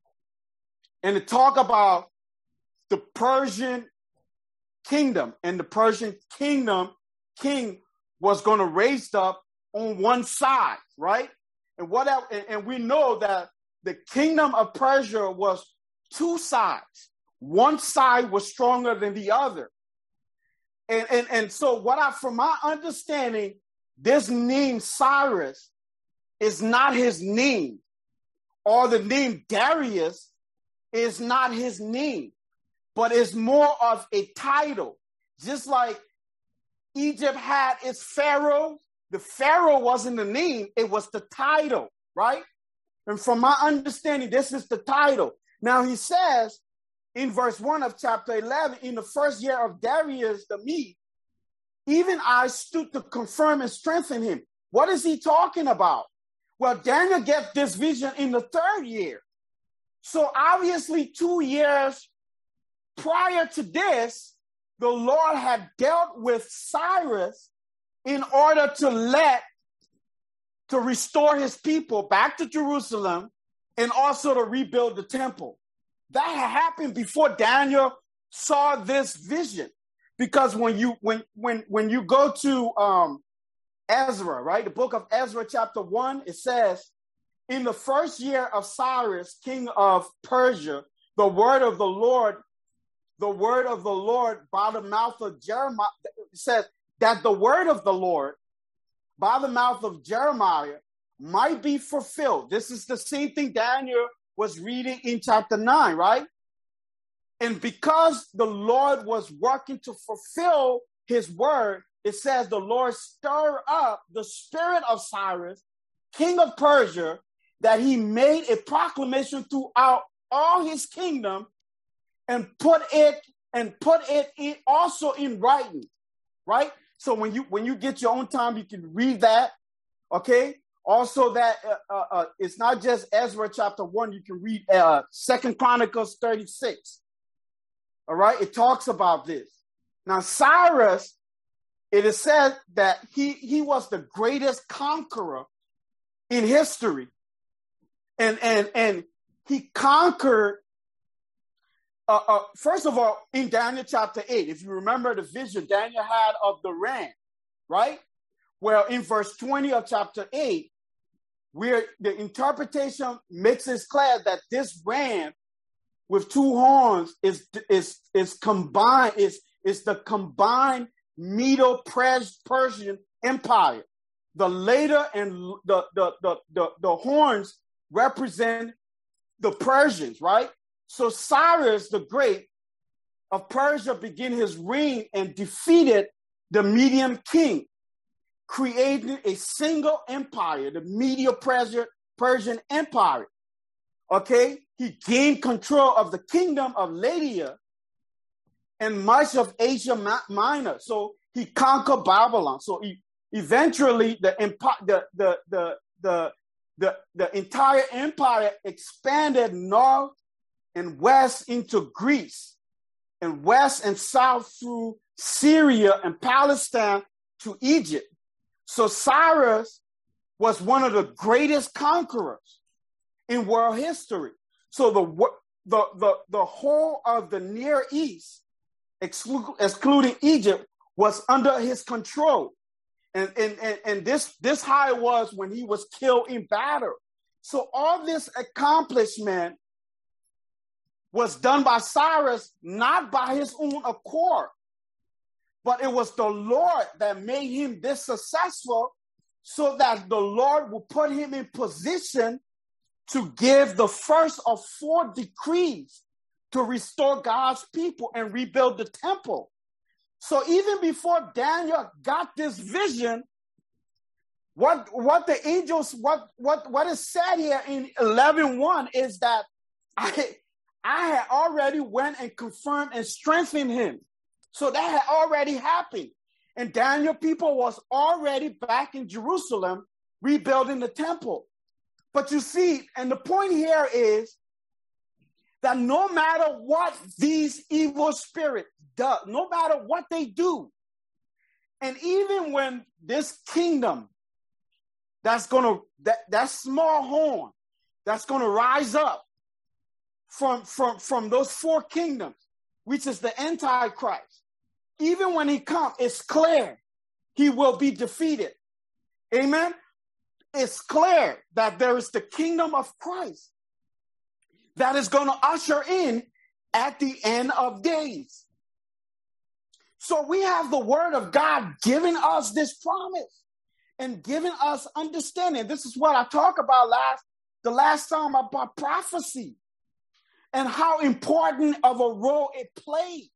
and to talk about the Persian kingdom, and the Persian kingdom king was going to raise up on one side, right? And what, and we know that the kingdom of Persia was two sides. One side was stronger than the other. And, and, and so what I, from my understanding, this name Cyrus is not his name, or the name Darius is not his name, but it's more of a title. Just like Egypt had its Pharaoh, the Pharaoh wasn't the name, it was the title, right? And from my understanding, this is the title. Now he says in verse one of chapter eleven, in the first year of Darius the Mede, even I stood to confirm and strengthen him. What is he talking about? Well, Daniel gets this vision in the third year. So obviously two years prior to this, the Lord had dealt with Cyrus in order to let, to restore his people back to Jerusalem and also to rebuild the temple. That had happened before Daniel saw this vision. Because when you when when when you go to um, Ezra, right, the book of Ezra, chapter one, it says, in the first year of Cyrus, king of Persia, the word of the Lord, the word of the Lord by the mouth of Jeremiah, it says that the word of the Lord by the mouth of Jeremiah might be fulfilled. This is the same thing Daniel was reading in chapter nine, right? And because the Lord was working to fulfill his word, it says the Lord stirred up the spirit of Cyrus, king of Persia, that he made a proclamation throughout all his kingdom and put it and put it in, also in writing, right? So when you when you get your own time, you can read that, okay? Also, that uh, uh, uh, it's not just Ezra chapter one. You can read uh, Second Chronicles thirty-six. All right, it talks about this. Now, Cyrus, it is said that he, he was the greatest conqueror in history. And, and, and he conquered, uh, uh, first of all, in Daniel chapter eight, if you remember the vision Daniel had of the ram, right? Well, in verse twenty of chapter eight, where the interpretation makes it clear that this ram with two horns is is is combined is is the combined Medo-Persian Empire. The later and the the the the, the horns represent the Persians, right? So Cyrus the Great of Persia began his reign and defeated the Median king, creating a single empire, the Medo-Persian Persian Empire. Okay, he gained control of the kingdom of Lydia and much of Asia Minor. So he conquered Babylon. So he, eventually, the empire, the, the the the the the entire empire expanded north and west into Greece, and west and south through Syria and Palestine to Egypt. So Cyrus was one of the greatest conquerors in world history. So the the the, the whole of the Near East, exclu- excluding Egypt, was under his control. And, and, and, and this, this how it was when he was killed in battle. So all this accomplishment was done by Cyrus, not by his own accord, but it was the Lord that made him this successful, so that the Lord will put him in position to give the first of four decrees to restore God's people and rebuild the temple. So even before Daniel got this vision, what, what the angels, what, what, what is said here in eleven one is that I, I had already went and confirmed and strengthened him. So that had already happened. And Daniel people was already back in Jerusalem rebuilding the temple. But you see, and the point here is that no matter what these evil spirits do, no matter what they do, and even when this kingdom that's gonna that, that small horn that's gonna rise up from, from, from those four kingdoms, which is the Antichrist, even when he comes, it's clear he will be defeated. Amen. It's clear that there is the kingdom of Christ that is going to usher in at the end of days. So we have the word of God giving us this promise and giving us understanding. This is what I talked about last, the last time about prophecy and how important of a role it plays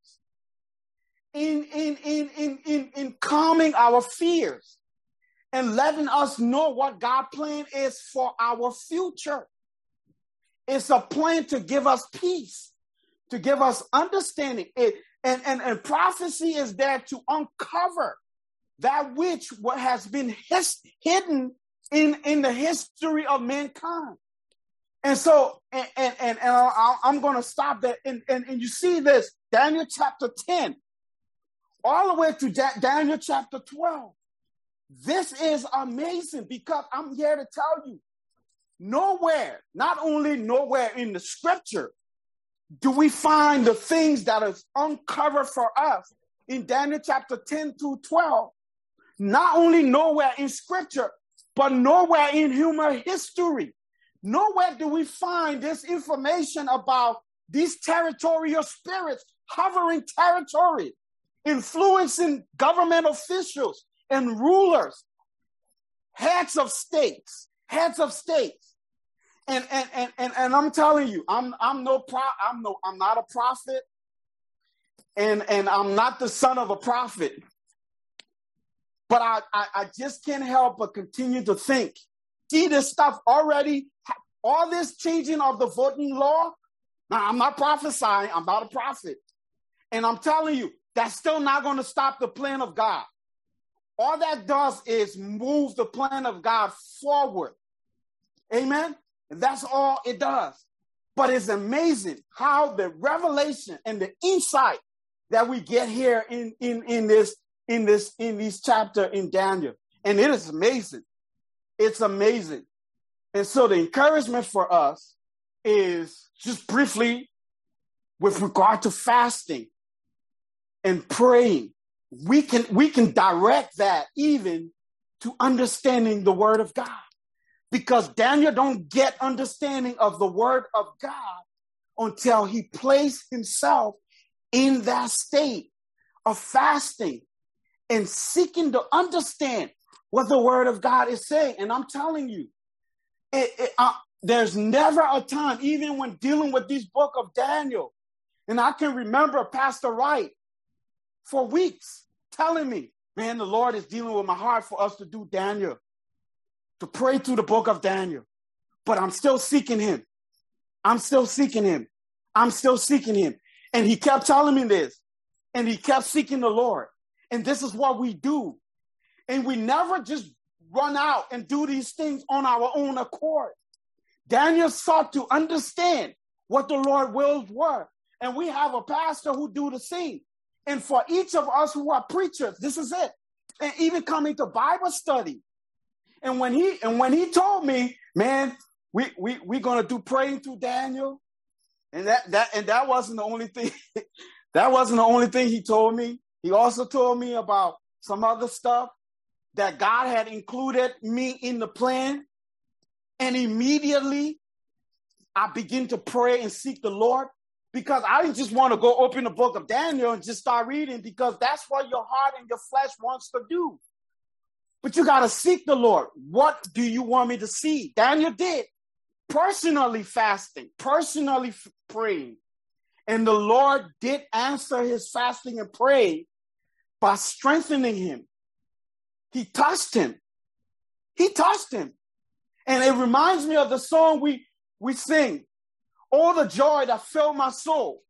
in, in, in, in, in, in calming our fears and letting us know what God's plan is for our future. It's a plan to give us peace, to give us understanding. It, and, and, and prophecy is there to uncover that which what has been his, hidden in, in the history of mankind. And so, and, and, and, and I, I'm going to stop there. And, and, and you see this, Daniel chapter ten, all the way to da- Daniel chapter twelve. This is amazing because I'm here to tell you, nowhere, not only nowhere in the scripture, do we find the things that is uncovered for us in Daniel chapter ten through twelve. Not only nowhere in scripture, but nowhere in human history. Nowhere do we find this information about these territorial spirits hovering territory, influencing government officials and rulers, heads of states, heads of states. And and and and, and I'm telling you, I'm I'm no pro I'm no I'm not a prophet, and, and I'm not the son of a prophet. But I, I, I just can't help but continue to think. See this stuff already, all this changing of the voting law. Now, I'm not prophesying, I'm not a prophet. And I'm telling you, that's still not going to stop the plan of God. All that does is move the plan of God forward. Amen? And that's all it does. But it's amazing how the revelation and the insight that we get here in, in, in this in this in this chapter in Daniel. And it is amazing. It's amazing. And so the encouragement for us is just briefly with regard to fasting and praying. We can we can direct that even to understanding the word of God. Because Daniel don't get understanding of the word of God until he placed himself in that state of fasting and seeking to understand what the word of God is saying. And I'm telling you, it, it, uh, there's never a time, even when dealing with this book of Daniel, and I can remember Pastor Wright for weeks telling me, man, the Lord is dealing with my heart for us to do Daniel, to pray through the book of Daniel. But I'm still seeking him. I'm still seeking him. I'm still seeking him. And he kept telling me this, and he kept seeking the Lord. And this is what we do. And we never just run out and do these things on our own accord. Daniel sought to understand what the Lord's wills were. And we have a pastor who do the same. And for each of us who are preachers, this is it. And even coming to Bible study. And when he and when he told me, man, we we we're gonna do praying through Daniel, and that that and that wasn't the only thing. That wasn't the only thing he told me. He also told me about some other stuff that God had included me in the plan. And immediately I begin to pray and seek the Lord, because I didn't just want to go open the book of Daniel and just start reading, because that's what your heart and your flesh wants to do. But you got to seek the Lord. What do you want me to see? Daniel did. Personally fasting, personally f- praying. And the Lord did answer his fasting and praying by strengthening him. He touched him. He touched him. And it reminds me of the song we, we sing, "Oh, the joy that filled my soul."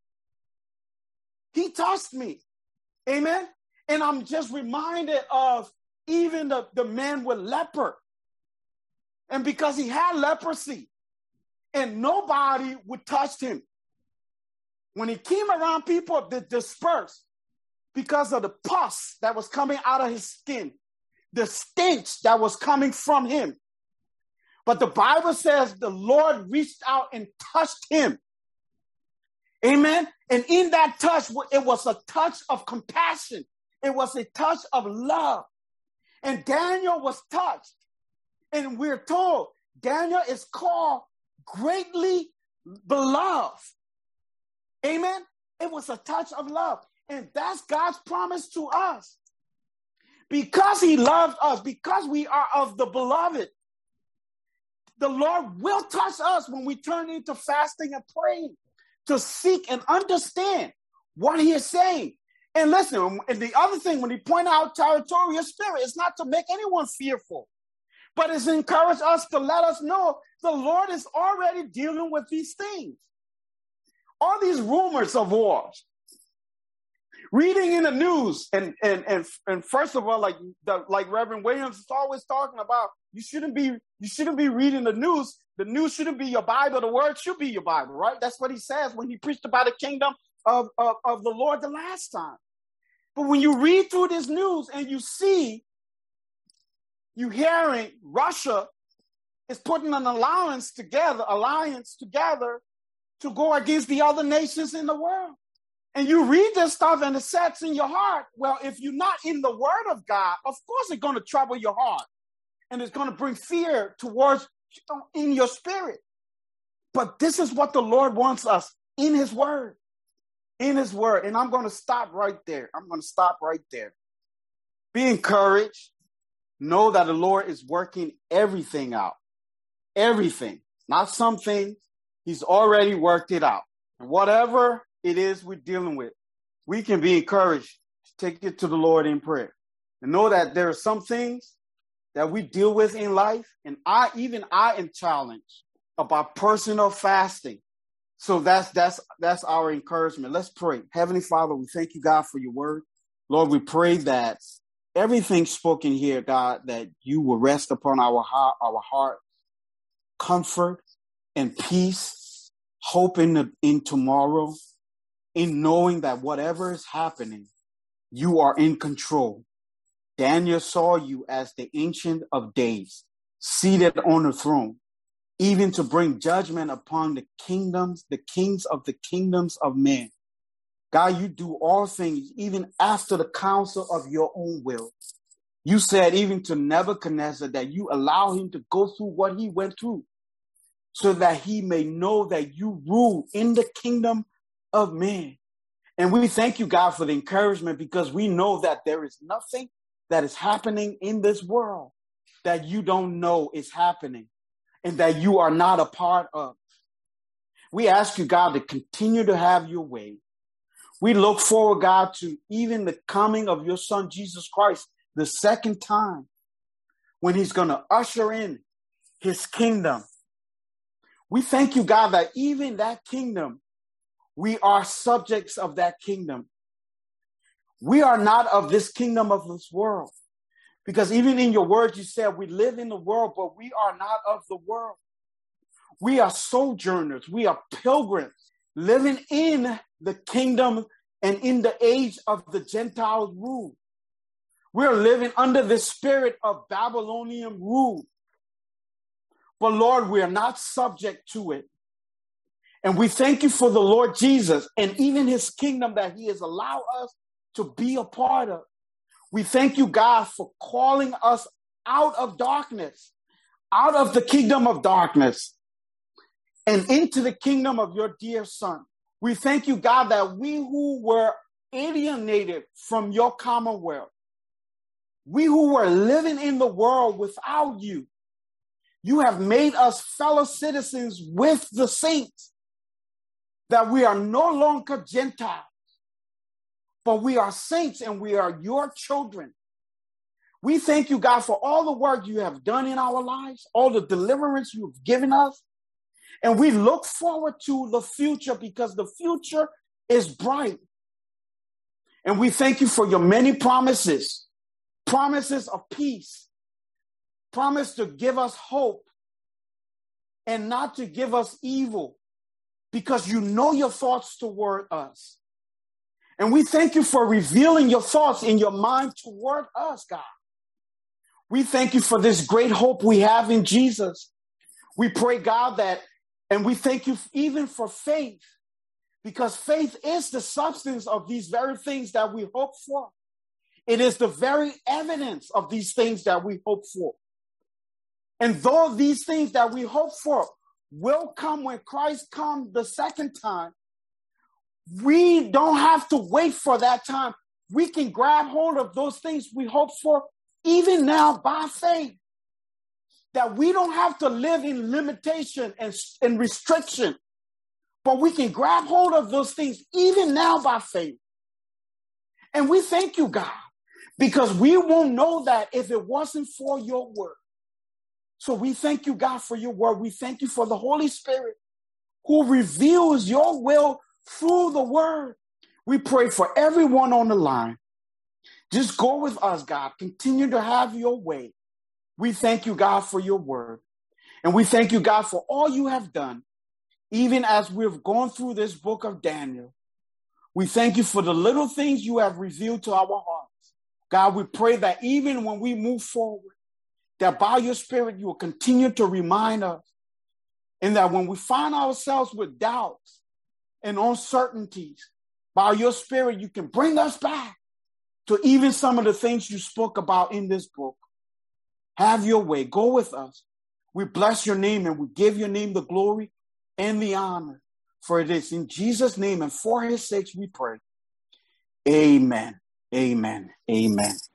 He touched me. Amen. And I'm just reminded of even the, the man with leper. And because he had leprosy and nobody would touch him, when he came around people that dispersed because of the pus that was coming out of his skin, the stench that was coming from him. But the Bible says the Lord reached out and touched him. Amen. And in that touch, it was a touch of compassion. It was a touch of love. And Daniel was touched. And we're told Daniel is called greatly the love. Amen? It was a touch of love. And that's God's promise to us. Because he loved us, because we are of the beloved, the Lord will touch us when we turn into fasting and praying to seek and understand what he is saying. And listen, and the other thing, when he point out territorial spirit, it's not to make anyone fearful, but it's to encourage us to let us know the Lord is already dealing with these things. All these rumors of wars. Reading in the news, and and and and first of all, like the, like Reverend Williams is always talking about, you shouldn't be you shouldn't be reading the news. The news shouldn't be your Bible. The word should be your Bible, right? That's what he says when he preached about the kingdom of, of, of the Lord the last time. But when you read through this news and you see, you hearing Russia is putting an alliance together, alliance together to go against the other nations in the world. And you read this stuff and it sets in your heart. Well, if you're not in the word of God, of course it's going to trouble your heart. And it's going to bring fear towards in your spirit. But this is what the Lord wants us in his word. In his word. And I'm going to stop right there. I'm going to stop right there. Be encouraged. Know that the Lord is working everything out. Everything. Not some things. He's already worked it out. And whatever it is we're dealing with, we can be encouraged to take it to the Lord in prayer. And know that there are some things that we deal with in life. And I, even I am challenged about personal fasting. So that's that's that's our encouragement. Let's pray. Heavenly Father, we thank you, God, for your word. Lord, we pray that everything spoken here, God, that you will rest upon our heart, our heart, comfort and peace, hope in, the, in tomorrow, in knowing that whatever is happening, you are in control. Daniel saw you as the Ancient of Days, seated on the throne, even to bring judgment upon the kingdoms, the kings of the kingdoms of men. God, you do all things even after the counsel of your own will. You said even to Nebuchadnezzar that you allow him to go through what he went through so that he may know that you rule in the kingdom of men. And we thank you, God, for the encouragement, because we know that there is nothing that is happening in this world that you don't know is happening and that you are not a part of. We ask you, God, to continue to have your way. We look forward, God, to even the coming of your son, Jesus Christ, the second time, when he's going to usher in his kingdom. We thank you, God, that even that kingdom, we are subjects of that kingdom. We are not of this kingdom of this world. Because even in your word, you said we live in the world, but we are not of the world. We are sojourners. We are pilgrims living in the kingdom and in the age of the Gentiles' rule. We're living under the spirit of Babylonian rule. But Lord, we are not subject to it. And we thank you for the Lord Jesus and even his kingdom that he has allowed us to be a part of. We thank you, God, for calling us out of darkness, out of the kingdom of darkness, and into the kingdom of your dear son. We thank you, God, that we who were alienated from your commonwealth, we who were living in the world without you, you have made us fellow citizens with the saints, that we are no longer Gentiles, but we are saints and we are your children. We thank you, God, for all the work you have done in our lives, all the deliverance you've given us. And we look forward to the future because the future is bright. And we thank you for your many promises, promises of peace, promise to give us hope and not to give us evil, because you know your thoughts toward us. And we thank you for revealing your thoughts in your mind toward us, God. We thank you for this great hope we have in Jesus. We pray, God, that, and we thank you even for faith, because faith is the substance of these very things that we hope for. It is the very evidence of these things that we hope for. And though these things that we hope for will come when Christ comes the second time. We don't have to wait for that time. We can grab hold of those things we hope for even now by faith. That we don't have to live in limitation and, and restriction, but we can grab hold of those things even now by faith. And we thank you, God, because we won't know that if it wasn't for your word. So we thank you, God, for your word. We thank you for the Holy Spirit who reveals your will through the word. We pray for everyone on the line. Just go with us, God. Continue to have your way. We thank you, God, for your word. And we thank you, God, for all you have done, even as we've gone through this book of Daniel. We thank you for the little things you have revealed to our hearts. God, we pray that even when we move forward, that by your Spirit, you will continue to remind us. And that when we find ourselves with doubts and uncertainties, by your Spirit, you can bring us back to even some of the things you spoke about in this book. Have your way. Go with us. We bless your name and we give your name the glory and the honor. For it is in Jesus' name and for his sakes we pray. Amen. Amen. Amen.